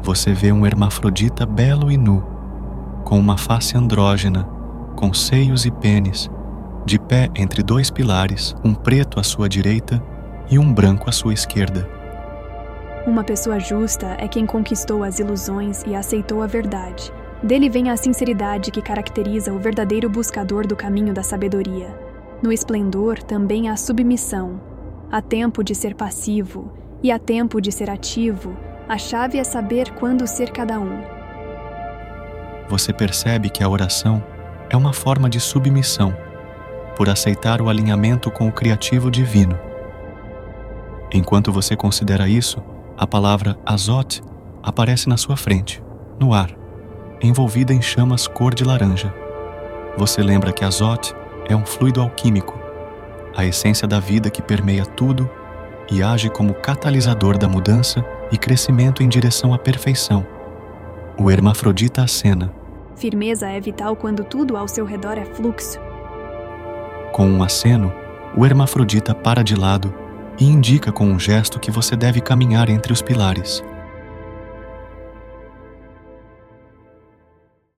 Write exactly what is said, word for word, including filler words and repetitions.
você vê um hermafrodita belo e nu, com uma face andrógena, com seios e pênis, de pé entre dois pilares, um preto à sua direita e um branco à sua esquerda. Uma pessoa justa é quem conquistou as ilusões e aceitou a verdade. Dele vem a sinceridade que caracteriza o verdadeiro buscador do caminho da sabedoria. No esplendor também há submissão. Há tempo de ser passivo e há tempo de ser ativo. A chave é saber quando ser cada um. Você percebe que a oração é uma forma de submissão, por aceitar o alinhamento com o criativo divino. Enquanto você considera isso, a palavra Azot aparece na sua frente, no ar, envolvida em chamas cor de laranja. Você lembra que Azot é um fluido alquímico, a essência da vida que permeia tudo e age como catalisador da mudança e crescimento em direção à perfeição. O hermafrodita acena. Firmeza é vital quando tudo ao seu redor é fluxo. Com um aceno, o hermafrodita para de lado e indica com um gesto que você deve caminhar entre os pilares.